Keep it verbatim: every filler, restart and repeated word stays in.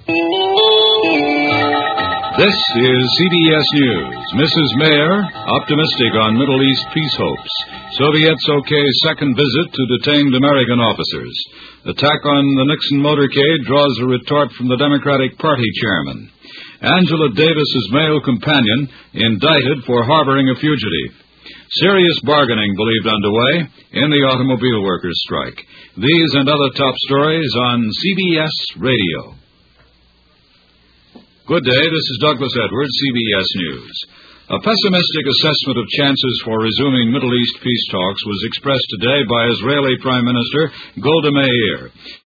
This is C B S News. Missus Mayer, optimistic on Middle East peace hopes. Soviets okay second visit to detained American officers. Attack on the Nixon motorcade draws a retort from the Democratic Party chairman. Angela Davis's male companion indicted for harboring a fugitive. Serious bargaining believed underway in the automobile workers' strike. These and other top stories on C B S Radio. Good day, this is Douglas Edwards, C B S News. A pessimistic assessment of chances for resuming Middle East peace talks was expressed today by Israeli Prime Minister Golda Meir.